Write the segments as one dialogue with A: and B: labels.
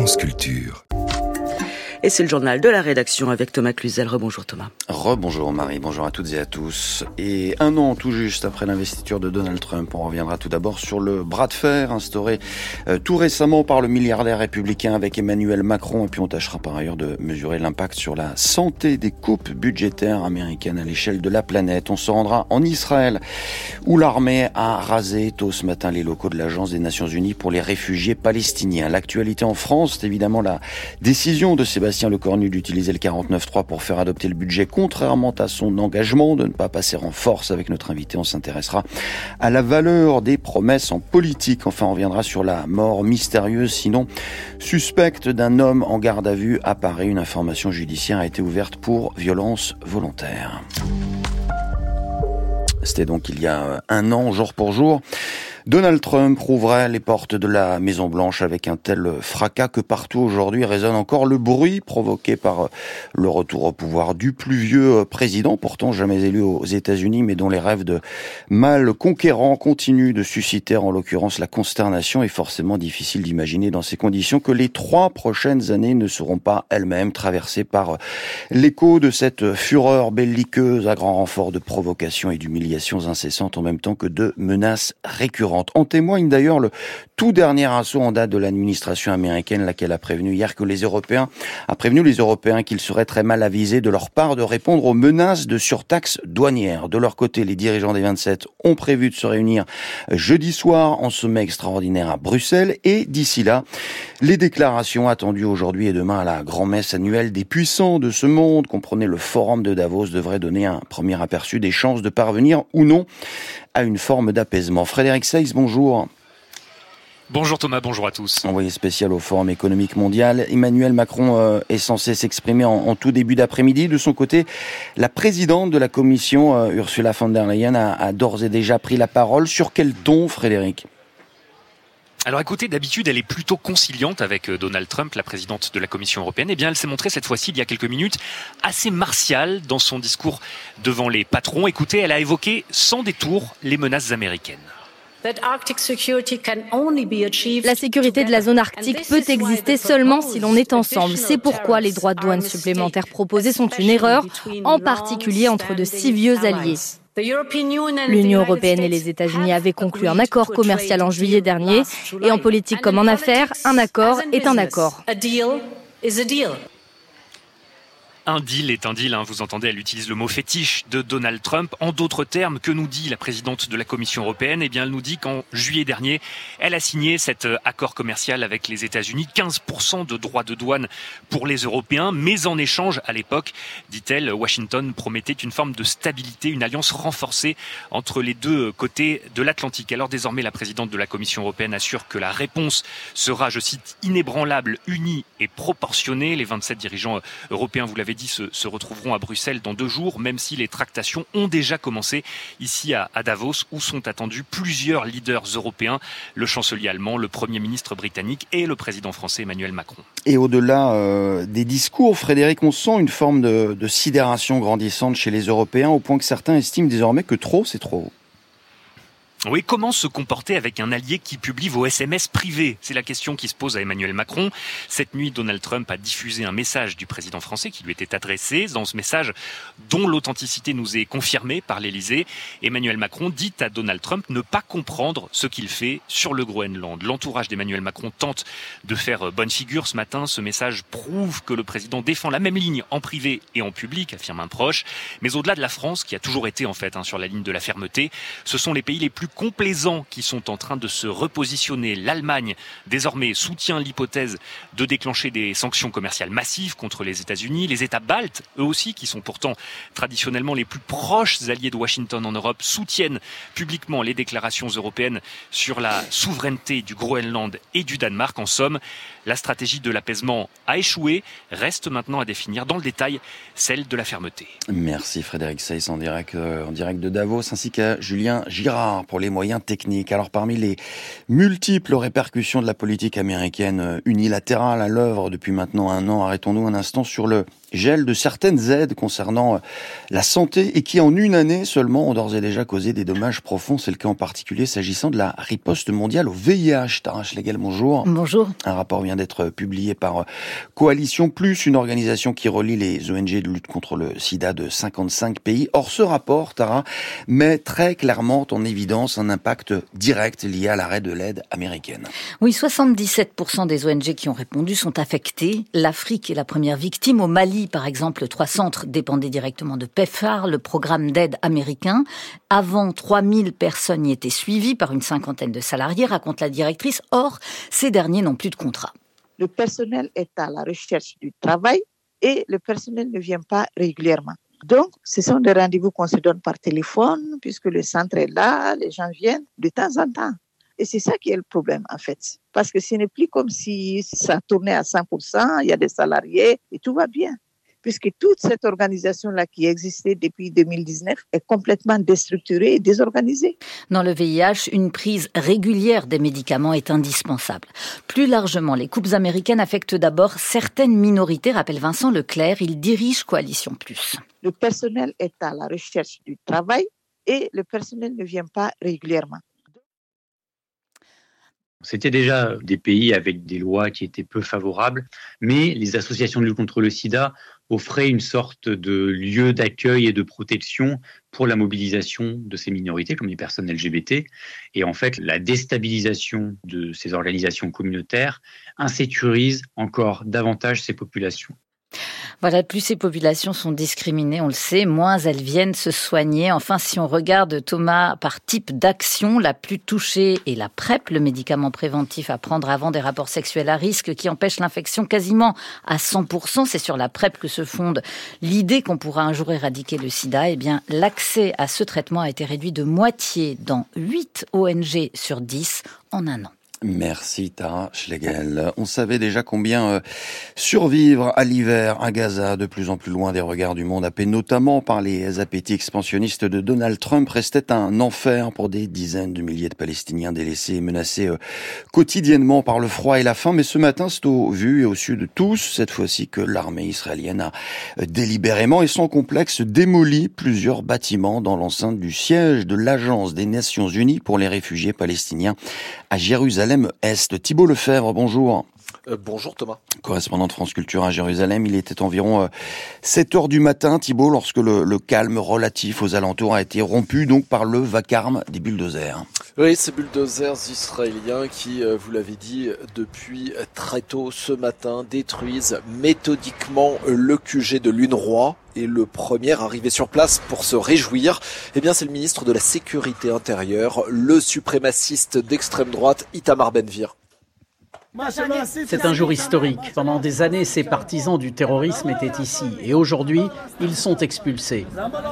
A: France Culture.
B: Et c'est le journal de la rédaction avec Thomas Cluzel. Rebonjour Thomas.
C: Rebonjour Marie, bonjour à toutes et à tous. Et un an tout juste après l'investiture de Donald Trump, on reviendra tout d'abord sur le bras de fer instauré tout récemment par le milliardaire républicain avec Emmanuel Macron. Et puis on tâchera par ailleurs de mesurer l'impact sur la santé des coupes budgétaires américaines à l'échelle de la planète. On se rendra en Israël où l'armée a rasé tôt ce matin les locaux de l'Agence des Nations Unies pour les réfugiés palestiniens. L'actualité en France, c'est évidemment la décision de Sébastien Lecornu d'utiliser le 49.3 pour faire adopter le budget, contrairement à son engagement de ne pas passer en force. Avec notre invité, on s'intéressera à la valeur des promesses en politique. Enfin, on reviendra sur la mort mystérieuse, sinon suspecte, d'un homme en garde à vue à Paris. Une information judiciaire a été ouverte pour violence volontaire. C'était donc il y a un an, jour pour jour. Donald Trump rouvrait les portes de la Maison-Blanche avec un tel fracas que partout aujourd'hui résonne encore le bruit provoqué par le retour au pouvoir du plus vieux président, pourtant jamais élu aux États-Unis, mais dont les rêves de mâle conquérant continuent de susciter en l'occurrence la consternation. Et forcément difficile d'imaginer dans ces conditions que les 3 prochaines années ne seront pas elles-mêmes traversées par l'écho de cette fureur belliqueuse à grand renfort de provocations et d'humiliations incessantes en même temps que de menaces récurrentes. En témoigne d'ailleurs le tout dernier assaut en date de l'administration américaine, laquelle a prévenu hier que les Européens qu'ils seraient très mal avisés de leur part de répondre aux menaces de surtaxes douanières. De leur côté, les dirigeants des 27 ont prévu de se réunir jeudi soir en sommet extraordinaire à Bruxelles. Et d'ici là, les déclarations attendues aujourd'hui et demain à la grand-messe annuelle des puissants de ce monde, comprenez le forum de Davos, devraient donner un premier aperçu des chances de parvenir ou non à une forme d'apaisement. Frédéric Seyss, bonjour.
D: Bonjour Thomas, bonjour à tous.
C: Envoyé spécial au Forum économique mondial, Emmanuel Macron est censé s'exprimer en tout début d'après-midi. De son côté, la présidente de la Commission, Ursula von der Leyen, a d'ores et déjà pris la parole. Sur quel ton, Frédéric ?
D: Alors écoutez, d'habitude, elle est plutôt conciliante avec Donald Trump, la présidente de la Commission européenne. Eh bien, elle s'est montrée cette fois-ci, il y a quelques minutes, assez martiale dans son discours devant les patrons. Écoutez, elle a évoqué sans détour les menaces américaines.
E: La sécurité de la zone arctique peut exister seulement si l'on est ensemble. C'est pourquoi les droits de douane supplémentaires proposés sont une erreur, en particulier entre de si vieux alliés. L'Union européenne et les États-Unis avaient conclu un accord commercial en juillet dernier. Et en politique comme en affaires, un accord est un accord.
D: Un deal est un deal, vous entendez, elle utilise le mot fétiche de Donald Trump. En d'autres termes, que nous dit la présidente de la Commission européenne ? Eh bien, elle nous dit qu'en juillet dernier, elle a signé cet accord commercial avec les États-Unis, 15% de droits de douane pour les Européens, mais en échange, à l'époque, dit-elle, Washington promettait une forme de stabilité, une alliance renforcée entre les deux côtés de l'Atlantique. Alors désormais, la présidente de la Commission européenne assure que la réponse sera, je cite, inébranlable, unie et proportionnée. Les 27 dirigeants européens, vous l'avez dit, se retrouveront à Bruxelles dans 2 jours, même si les tractations ont déjà commencé ici à Davos, où sont attendus plusieurs leaders européens, le chancelier allemand, le Premier ministre britannique et le président français Emmanuel Macron.
C: Et au-delà des discours, Frédéric, on sent une forme de sidération grandissante chez les Européens, au point que certains estiment désormais que trop, c'est trop.
D: Oui, comment se comporter avec un allié qui publie vos SMS privés ? C'est la question qui se pose à Emmanuel Macron. Cette nuit, Donald Trump a diffusé un message du président français qui lui était adressé. Dans ce message, dont l'authenticité nous est confirmée par l'Élysée, Emmanuel Macron dit à Donald Trump ne pas comprendre ce qu'il fait sur le Groenland. L'entourage d'Emmanuel Macron tente de faire bonne figure ce matin. Ce message prouve que le président défend la même ligne en privé et en public, affirme un proche. Mais au-delà de la France, qui a toujours été en fait sur la ligne de la fermeté, ce sont les pays les plus complaisants qui sont en train de se repositionner. L'Allemagne, désormais, soutient l'hypothèse de déclencher des sanctions commerciales massives contre les États-Unis. Les États baltes, eux aussi, qui sont pourtant traditionnellement les plus proches alliés de Washington en Europe, soutiennent publiquement les déclarations européennes sur la souveraineté du Groenland et du Danemark. En somme, la stratégie de l'apaisement a échoué. Reste maintenant à définir dans le détail celle de la fermeté.
C: Merci Frédéric Seyss en direct de Davos, ainsi qu'à Julien Girard pour les moyens techniques. Alors parmi les multiples répercussions de la politique américaine unilatérale à l'œuvre depuis maintenant 1 an, arrêtons-nous un instant sur le gel de certaines aides concernant la santé et qui en une année seulement ont d'ores et déjà causé des dommages profonds. C'est le cas en particulier s'agissant de la riposte mondiale au VIH. Tara Schlegel, bonjour.
A: Bonjour.
C: Un rapport vient d'être publié par Coalition Plus, une organisation qui relie les ONG de lutte contre le sida de 55 pays. Or, ce rapport, Tara, met très clairement en évidence un impact direct lié à l'arrêt de l'aide américaine.
A: Oui, 77% des ONG qui ont répondu sont affectées. L'Afrique est la première victime. Au Mali, par exemple, 3 centres dépendaient directement de PEPFAR, le programme d'aide américain. Avant, 3000 personnes y étaient suivies par une cinquantaine de salariés, raconte la directrice. Or, ces derniers n'ont plus de contrat.
F: Le personnel est à la recherche du travail et le personnel ne vient pas régulièrement. Donc, ce sont des rendez-vous qu'on se donne par téléphone, puisque le centre est là, les gens viennent de temps en temps. Et c'est ça qui est le problème, en fait. Parce que ce n'est plus comme si ça tournait à 100%, il y a des salariés et tout va bien. Puisque toute cette organisation-là qui existait depuis 2019 est complètement déstructurée et désorganisée.
A: Dans le VIH, une prise régulière des médicaments est indispensable. Plus largement, les coupes américaines affectent d'abord certaines minorités, rappelle Vincent Leclerc, il dirige Coalition Plus.
F: Le personnel est à la recherche du travail et le personnel ne vient pas régulièrement.
G: C'était déjà des pays avec des lois qui étaient peu favorables, mais les associations de lutte contre le sida offraient une sorte de lieu d'accueil et de protection pour la mobilisation de ces minorités, comme les personnes LGBT. Et en fait, la déstabilisation de ces organisations communautaires insécurise encore davantage ces populations.
A: Voilà, plus ces populations sont discriminées, on le sait, moins elles viennent se soigner. Enfin, si on regarde, Thomas, par type d'action, la plus touchée est la PrEP, le médicament préventif à prendre avant des rapports sexuels à risque qui empêche l'infection quasiment à 100%. C'est sur la PrEP que se fonde l'idée qu'on pourra un jour éradiquer le sida. Eh bien, l'accès à ce traitement a été réduit de moitié dans 8 ONG sur 10 en un an.
C: Merci Tara Schlegel. On savait déjà combien survivre à l'hiver à Gaza, de plus en plus loin des regards du monde, happé notamment par les appétits expansionnistes de Donald Trump, restait un enfer pour des dizaines de milliers de Palestiniens délaissés et menacés quotidiennement par le froid et la faim. Mais ce matin, c'est au vu et au su de tous, cette fois-ci, que l'armée israélienne a délibérément et sans complexe démoli plusieurs bâtiments dans l'enceinte du siège de l'Agence des Nations Unies pour les réfugiés palestiniens à Jérusalem-Est. Thibault Lefebvre, bonjour.
H: Bonjour Thomas.
C: Correspondant de France Culture à Jérusalem, il était environ 7h du matin, Thibault, lorsque le calme relatif aux alentours a été rompu donc par le vacarme des bulldozers.
H: Oui, ces bulldozers israéliens qui, vous l'avez dit, depuis très tôt ce matin, détruisent méthodiquement le QG de l'UNRWA. Et le premier arrivé sur place pour se réjouir, eh bien, c'est le ministre de la Sécurité intérieure, le suprémaciste d'extrême droite, Itamar Ben-Gvir.
I: C'est un jour historique. Pendant des années, ces partisans du terrorisme étaient ici. Et aujourd'hui, ils sont expulsés.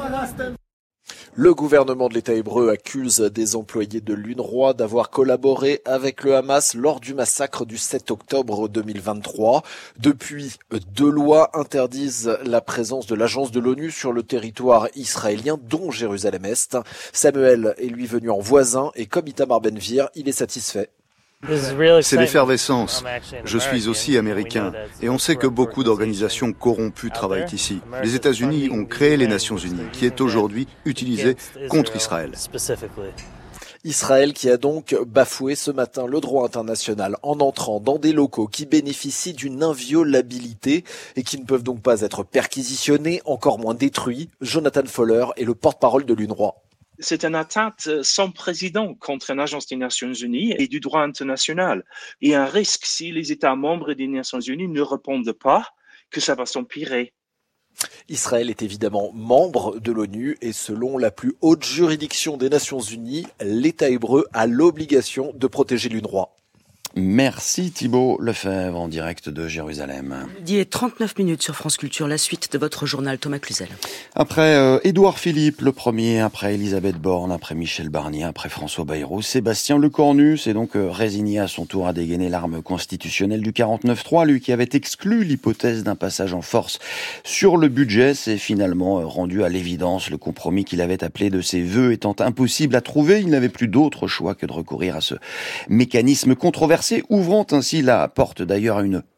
H: Le gouvernement de l'État hébreu accuse des employés de l'UNRWA d'avoir collaboré avec le Hamas lors du massacre du 7 octobre 2023. Depuis, 2 lois interdisent la présence de l'agence de l'ONU sur le territoire israélien, dont Jérusalem-Est. Samuel est lui venu en voisin et comme Itamar Ben-Gvir, il est satisfait.
J: C'est l'effervescence. Je suis aussi américain et on sait que beaucoup d'organisations corrompues travaillent ici. Les États-Unis ont créé les Nations Unies, qui est aujourd'hui utilisée contre Israël.
H: Israël qui a donc bafoué ce matin le droit international en entrant dans des locaux qui bénéficient d'une inviolabilité et qui ne peuvent donc pas être perquisitionnés, encore moins détruits. Jonathan Fowler est le porte-parole de l'UNRWA.
K: C'est une atteinte sans précédent contre une agence des Nations Unies et du droit international. Et un risque, si les États membres des Nations Unies ne répondent pas, que ça va s'empirer.
H: Israël est évidemment membre de l'ONU et selon la plus haute juridiction des Nations Unies, l'État hébreu a l'obligation de protéger l'UNRWA.
C: Merci Thibault Lefebvre en direct de Jérusalem.
B: Midi et 39 minutes sur France Culture, la suite de votre journal Thomas Cluzel.
C: Après Édouard Philippe, le premier, après Elisabeth Borne, après Michel Barnier, après François Bayrou, Sébastien Lecornu s'est donc résigné à son tour à dégainer l'arme constitutionnelle du 49.3. Lui qui avait exclu l'hypothèse d'un passage en force sur le budget s'est finalement rendu à l'évidence. Le compromis qu'il avait appelé de ses vœux étant impossible à trouver, il n'avait plus d'autre choix que de recourir à ce mécanisme controversé, ouvrant ainsi la porte d'ailleurs à une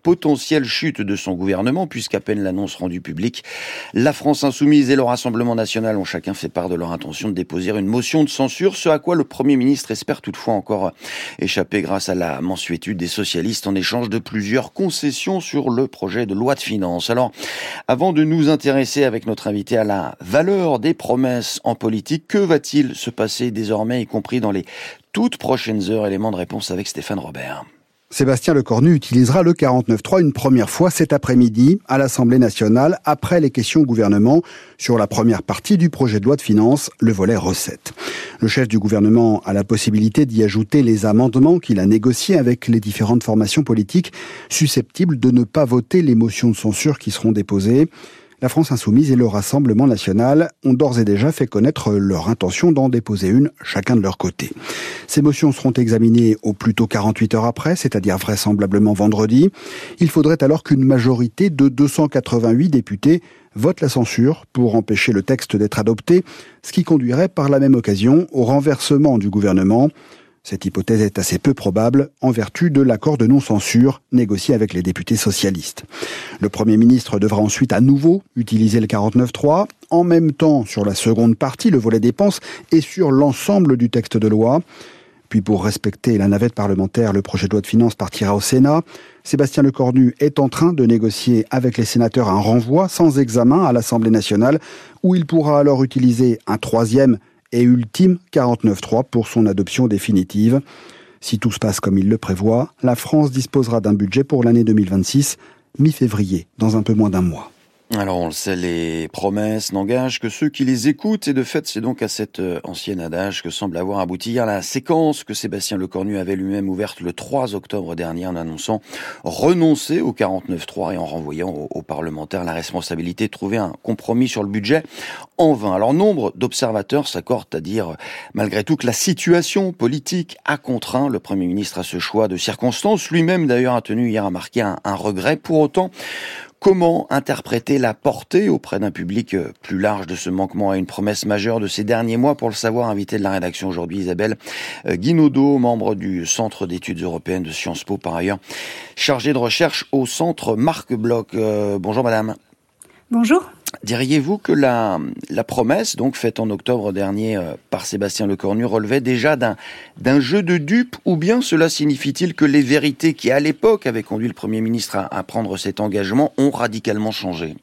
C: potentielle chute de son gouvernement, puisqu'à peine l'annonce rendue publique, la France Insoumise et le Rassemblement National ont chacun fait part de leur intention de déposer une motion de censure, ce à quoi le Premier ministre espère toutefois encore échapper grâce à la mansuétude des socialistes en échange de plusieurs concessions sur le projet de loi de finances. Alors, avant de nous intéresser avec notre invité à la valeur des promesses en politique, que va-t-il se passer désormais, y compris dans les toutes prochaines heures? Élément de réponse avec Stéphane Robert.
L: Sébastien Lecornu utilisera le 49.3 une première fois cet après-midi à l'Assemblée nationale après les questions au gouvernement sur la première partie du projet de loi de finances, le volet recettes. Le chef du gouvernement a la possibilité d'y ajouter les amendements qu'il a négociés avec les différentes formations politiques susceptibles de ne pas voter les motions de censure qui seront déposées. La France Insoumise et le Rassemblement National ont d'ores et déjà fait connaître leur intention d'en déposer une, chacun de leur côté. Ces motions seront examinées au plus tôt 48 heures après, c'est-à-dire vraisemblablement vendredi. Il faudrait alors qu'une majorité de 288 députés vote la censure pour empêcher le texte d'être adopté, ce qui conduirait par la même occasion au renversement du gouvernement. Cette hypothèse est assez peu probable en vertu de l'accord de non-censure négocié avec les députés socialistes. Le Premier ministre devra ensuite à nouveau utiliser le 49.3, en même temps sur la seconde partie, le volet dépenses, et sur l'ensemble du texte de loi. Puis pour respecter la navette parlementaire, le projet de loi de finances partira au Sénat. Sébastien Lecornu est en train de négocier avec les sénateurs un renvoi sans examen à l'Assemblée nationale, où il pourra alors utiliser un troisième et ultime 49.3 pour son adoption définitive. Si tout se passe comme il le prévoit, la France disposera d'un budget pour l'année 2026, mi-février, dans un peu moins d'un mois.
C: Alors on le sait, les promesses n'engagent que ceux qui les écoutent, et de fait c'est donc à cet ancien adage que semble avoir abouti hier la séquence que Sébastien Lecornu avait lui-même ouverte le 3 octobre dernier en annonçant renoncer au 49.3 et en renvoyant aux parlementaires la responsabilité de trouver un compromis sur le budget en vain. Alors nombre d'observateurs s'accordent à dire malgré tout que la situation politique a contraint le Premier ministre à ce choix de circonstances. Lui-même d'ailleurs a tenu hier à marquer un regret. Pour autant, comment interpréter la portée auprès d'un public plus large de ce manquement à une promesse majeure de ces derniers mois? Pour le savoir, invité de la rédaction aujourd'hui, Isabelle Guinaudot, membre du Centre d'études européennes de Sciences Po, par ailleurs chargée de recherche au Centre Marc Bloch. Bonjour madame.
M: Bonjour.
C: Diriez-vous que la promesse, donc faite en octobre dernier par Sébastien Lecornu, relevait déjà d'un jeu de dupes, ou bien cela signifie-t-il que les vérités qui, à l'époque, avaient conduit le Premier ministre à prendre cet engagement ont radicalement changé?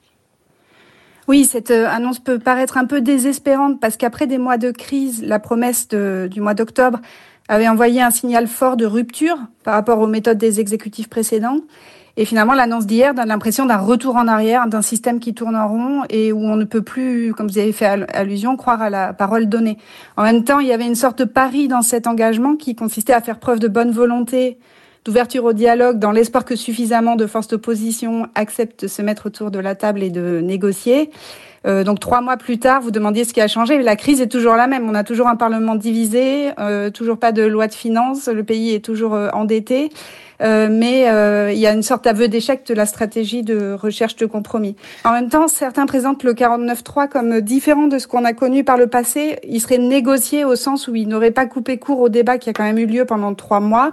M: Oui, cette annonce peut paraître un peu désespérante parce qu'après des mois de crise, la promesse du mois d'octobre avait envoyé un signal fort de rupture par rapport aux méthodes des exécutifs précédents. Et finalement, l'annonce d'hier donne l'impression d'un retour en arrière, d'un système qui tourne en rond et où on ne peut plus, comme vous avez fait allusion, croire à la parole donnée. En même temps, il y avait une sorte de pari dans cet engagement qui consistait à faire preuve de bonne volonté, d'ouverture au dialogue, dans l'espoir que suffisamment de forces d'opposition acceptent de se mettre autour de la table et de négocier. Donc 3 mois plus tard, vous demandiez ce qui a changé. La crise est toujours la même. On a toujours un Parlement divisé, toujours pas de loi de finances, le pays est toujours endetté. Mais il y a une sorte d'aveu d'échec de la stratégie de recherche de compromis. En même temps, certains présentent le 49.3 comme différent de ce qu'on a connu par le passé. Il serait négocié au sens où il n'aurait pas coupé court au débat qui a quand même eu lieu pendant 3 mois.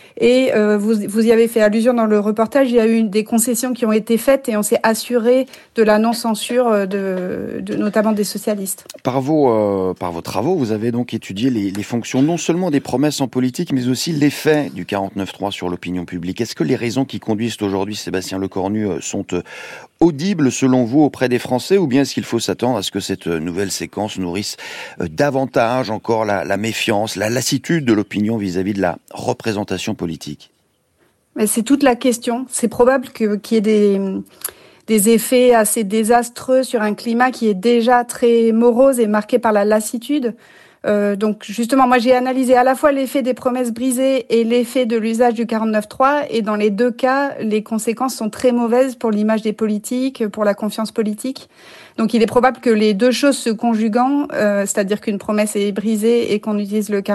M: Et vous y avez fait allusion dans le reportage, il y a eu des concessions qui ont été faites et on s'est assuré de la non-censure notamment des socialistes.
C: Par vos travaux, vous avez donc étudié les fonctions non seulement des promesses en politique, mais aussi l'effet du 49.3 sur l'opinion publique. Est-ce que les raisons qui conduisent aujourd'hui Sébastien Lecornu sont audibles selon vous auprès des Français, ou bien est-ce qu'il faut s'attendre à ce que cette nouvelle séquence nourrisse davantage encore la méfiance, la lassitude de l'opinion vis-à-vis de la représentation politique?
M: Mais c'est toute la question. C'est probable qu'il y ait des effets assez désastreux sur un climat qui est déjà très morose et marqué par la lassitude. Donc justement, moi j'ai analysé à la fois l'effet des promesses brisées et l'effet de l'usage du 49.3, et dans les deux cas, les conséquences sont très mauvaises pour l'image des politiques, pour la confiance politique. Donc il est probable que les deux choses se conjuguant, c'est-à-dire qu'une promesse est brisée et qu'on utilise le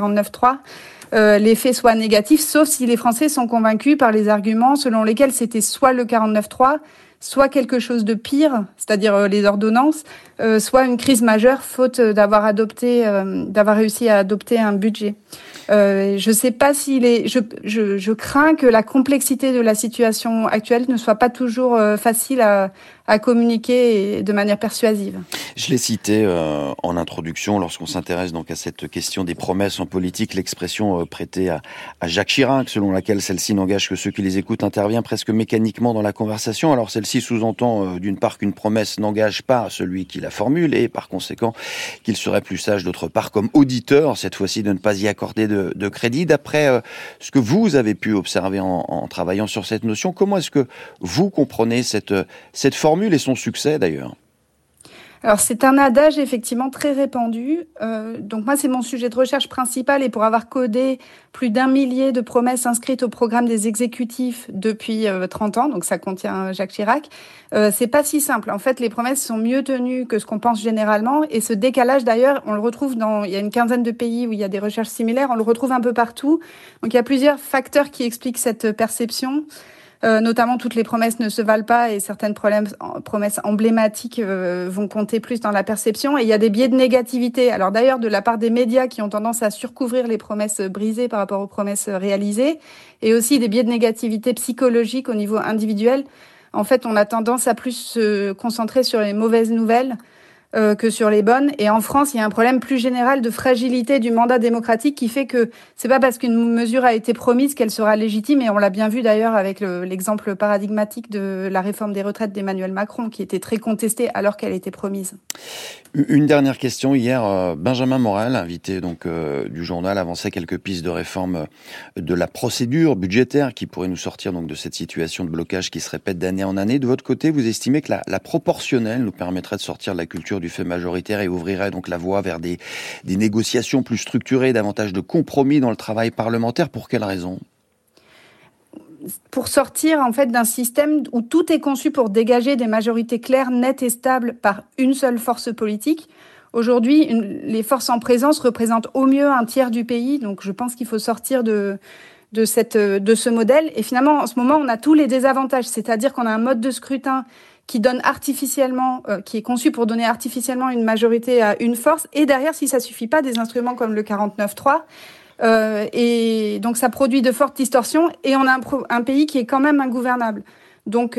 M: 49.3, l'effet soit négatif, sauf si les Français sont convaincus par les arguments selon lesquels c'était soit le 49.3, soit quelque chose de pire, c'est-à-dire les ordonnances, soit une crise majeure faute d'avoir réussi à adopter un budget. Je sais pas s'il est. Je crains que la complexité de la situation actuelle ne soit pas toujours facile à communiquer de manière persuasive.
C: Je l'ai cité en introduction, lorsqu'on s'intéresse donc à cette question des promesses en politique, l'expression prêtée à Jacques Chirac, selon laquelle celle-ci n'engage que ceux qui les écoutent, intervient presque mécaniquement dans la conversation. Alors celle-ci sous-entend d'une part qu'une promesse n'engage pas celui qui la formule et par conséquent qu'il serait plus sage d'autre part comme auditeur, cette fois-ci, de ne pas y accorder de crédit. D'après ce que vous avez pu observer en travaillant sur cette notion, comment est-ce que vous comprenez cette formule et son succès d'ailleurs ?
M: Alors c'est un adage effectivement très répandu. Donc moi c'est mon sujet de recherche principal et pour avoir codé plus d'1 millier de promesses inscrites au programme des exécutifs depuis 30 ans, donc ça contient Jacques Chirac, c'est pas si simple. En fait les promesses sont mieux tenues que ce qu'on pense généralement et ce décalage d'ailleurs on le retrouve il y a une quinzaine de pays où il y a des recherches similaires, on le retrouve un peu partout. Donc il y a plusieurs facteurs qui expliquent cette perception. Notamment, toutes les promesses ne se valent pas et certaines promesses emblématiques vont compter plus dans la perception. Et il y a des biais de négativité. Alors d'ailleurs, de la part des médias qui ont tendance à surcouvrir les promesses brisées par rapport aux promesses réalisées, et aussi des biais de négativité psychologique au niveau individuel. En fait, on a tendance à plus se concentrer sur les mauvaises nouvelles que sur les bonnes. Et en France, il y a un problème plus général de fragilité du mandat démocratique qui fait que c'est pas parce qu'une mesure a été promise qu'elle sera légitime. Et on l'a bien vu d'ailleurs avec l'exemple paradigmatique de la réforme des retraites d'Emmanuel Macron, qui était très contestée alors qu'elle était promise.
C: Une dernière question. Hier, Benjamin Morel, invité donc du journal, avançait quelques pistes de réforme de la procédure budgétaire qui pourrait nous sortir donc de cette situation de blocage qui se répète d'année en année. De votre côté, vous estimez que la proportionnelle nous permettrait de sortir de la culture du fait majoritaire et ouvrirait donc la voie vers des négociations plus structurées, davantage de compromis dans le travail parlementaire. Pour quelle raison ?
M: Pour sortir en fait d'un système où tout est conçu pour dégager des majorités claires, nettes et stables par une seule force politique. Aujourd'hui, les forces en présence représentent au mieux un tiers du pays, donc je pense qu'il faut sortir de ce modèle. Et finalement, en ce moment, on a tous les désavantages, c'est-à-dire qu'on a un mode de scrutin qui donne artificiellement, qui est conçu pour donner artificiellement une majorité à une force, et derrière, si ça suffit pas, des instruments comme le 49.3. Et donc ça produit de fortes distorsions et on a un pays qui est quand même ingouvernable. Donc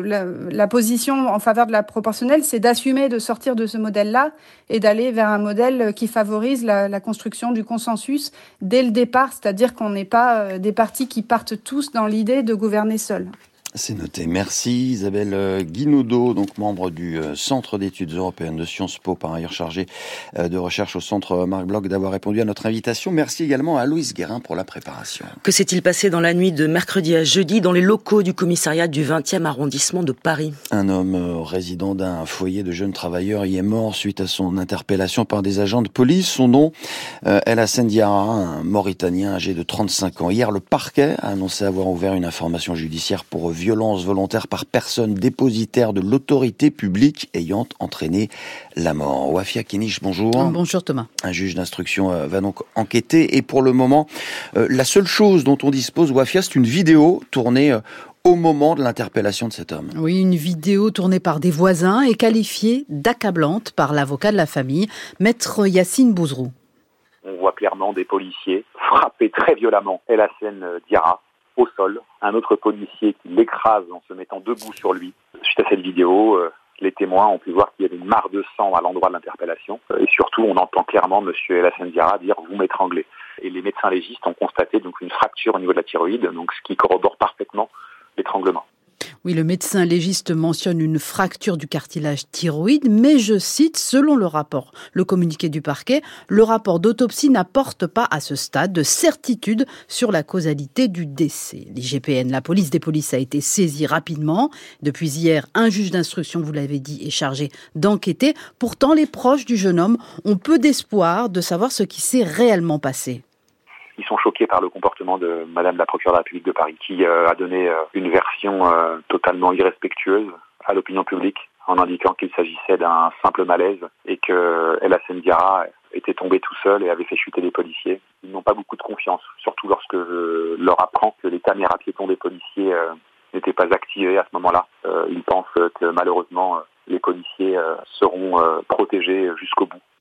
M: la position en faveur de la proportionnelle, c'est d'assumer de sortir de ce modèle-là et d'aller vers un modèle qui favorise la construction du consensus dès le départ, c'est-à-dire qu'on n'est pas des partis qui partent tous dans l'idée de gouverner seuls.
C: C'est noté. Merci Isabelle Guinaudot, donc membre du Centre d'études européennes de Sciences Po, par ailleurs chargée de recherche au Centre Marc Bloch, d'avoir répondu à notre invitation. Merci également à Louise Guérin pour la préparation.
B: Que s'est-il passé dans la nuit de mercredi à jeudi dans les locaux du commissariat du 20e arrondissement de Paris ?
C: Un homme résident d'un foyer de jeunes travailleurs y est mort suite à son interpellation par des agents de police. Son nom, El Hassen Diarra, un Mauritanien âgé de 35 ans. Hier, le parquet a annoncé avoir ouvert une information judiciaire pour violence volontaire par personne dépositaire de l'autorité publique ayant entraîné la mort. Wafia Kinish, bonjour.
N: Bonjour Thomas.
C: Un juge d'instruction va donc enquêter et pour le moment, la seule chose dont on dispose, Wafia, c'est une vidéo tournée au moment de l'interpellation de cet homme.
N: Oui, une vidéo tournée par des voisins et qualifiée d'accablante par l'avocat de la famille, maître Yassine Bouzrou.
O: On voit clairement des policiers frapper très violemment El Hassen Diarra au sol, un autre policier qui l'écrase en se mettant debout sur lui. Suite à cette vidéo, les témoins ont pu voir qu'il y avait une mare de sang à l'endroit de l'interpellation. Et surtout, on entend clairement M. El Hassen Diarra dire « vous m'étranglez ». Et les médecins légistes ont constaté donc une fracture au niveau de la thyroïde, donc ce qui corrobore parfaitement l'étranglement.
N: Oui, le médecin légiste mentionne une fracture du cartilage thyroïde, mais je cite, selon le communiqué du parquet, le rapport d'autopsie n'apporte pas à ce stade de certitude sur la causalité du décès. L'IGPN, la police des polices, a été saisie rapidement. Depuis hier, un juge d'instruction, vous l'avez dit, est chargé d'enquêter. Pourtant, les proches du jeune homme ont peu d'espoir de savoir ce qui s'est réellement passé.
O: Ils sont choqués par le comportement de Madame la procureure de la République de Paris, qui a donné une version totalement irrespectueuse à l'opinion publique, en indiquant qu'il s'agissait d'un simple malaise et que El Hassen Diarra était tombé tout seul et avait fait chuter les policiers. Ils n'ont pas beaucoup de confiance, surtout lorsque je leur apprends que les caméras piétons des policiers n'étaient pas activées à ce moment-là. Ils pensent que malheureusement les policiers seront protégés jusqu'au bout.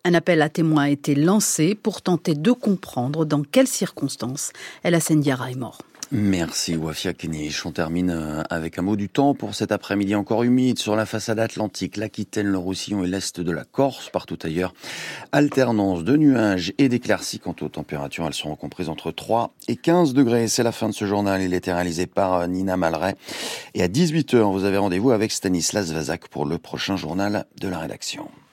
N: Un appel à témoins a été lancé pour tenter de comprendre dans quelles circonstances Alassane Diarra est mort.
C: Merci Wafia Kenich. On termine avec un mot du temps pour cet après-midi encore humide sur la façade atlantique, l'Aquitaine, le Roussillon et l'Est de la Corse. Partout ailleurs, alternance de nuages et d'éclaircies. Quant aux températures, elles seront comprises entre 3 et 15 degrés. C'est la fin de ce journal. Il était réalisé par Nina Malray. Et à 18h, vous avez rendez-vous avec Stanislas Vazak pour le prochain journal de la rédaction.